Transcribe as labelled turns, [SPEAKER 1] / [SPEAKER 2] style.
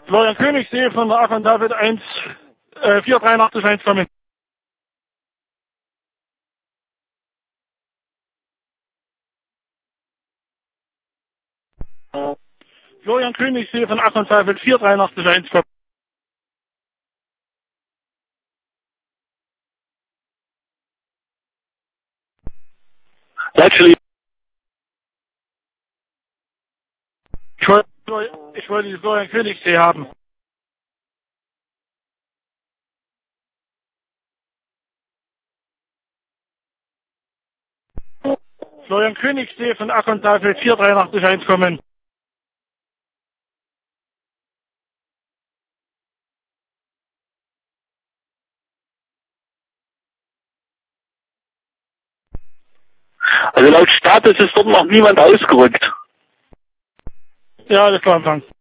[SPEAKER 1] Florian Königssee von der Aachen David 1, 483 1 Florian Königssee von Aachen David 483 1
[SPEAKER 2] Actually,
[SPEAKER 1] ich wollte die Florian Königssee haben. Florian Königssee von Aachen David 483 1 kommen.
[SPEAKER 2] also laut Status ist dort noch niemand ausgerückt.
[SPEAKER 1] Ja, das war Empfang.